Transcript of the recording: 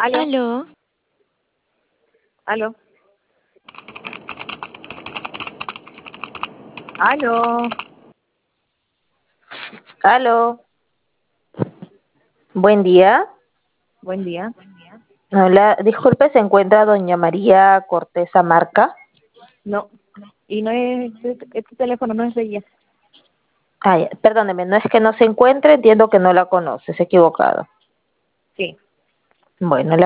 Aló, Aló, aló, aló. Aló, buen día. Buen día. Hola, disculpe, ¿se encuentra doña María Cortés Amarca? No, y no es, este teléfono no es de ella. Ay, perdóneme, no es que no se encuentre, entiendo que no la conoce, se ha equivocado. Sí. Bueno,